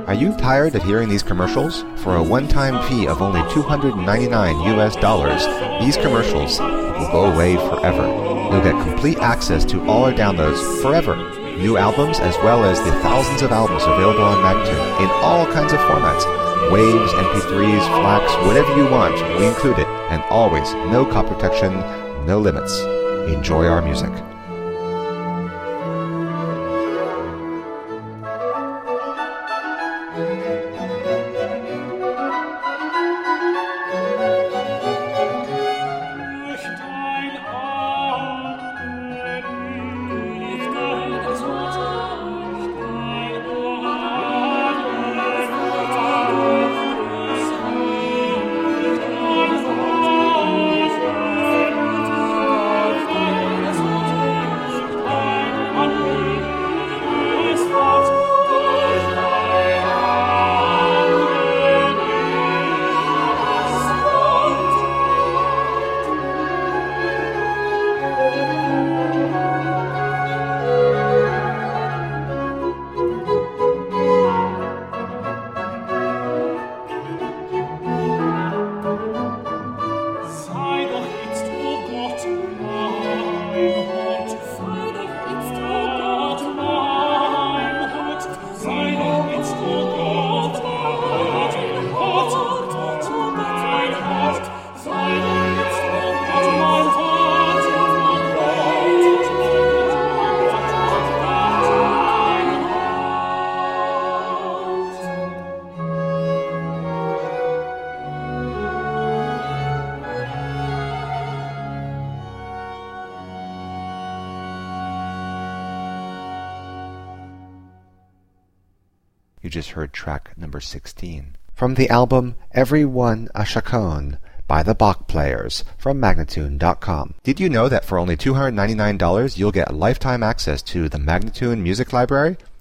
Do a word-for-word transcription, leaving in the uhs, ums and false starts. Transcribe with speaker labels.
Speaker 1: Are you tired of hearing these commercials? For a one-time fee of only two hundred ninety-nine U S dollars, these commercials will go away forever. You'll get complete access to all our downloads forever. New albums as well as the thousands of albums available on Magnatune in all kinds of formats. Waves, M P threes, FLACs, whatever you want, we include it. And always, no copy protection, no limits. Enjoy our music. You just heard track number sixteen. From the album Everyone a Chaconne by the Bach Players from Magnatune dot com. Did you know that for only two hundred ninety-nine dollars you'll get lifetime access to the Magnatune Music Library?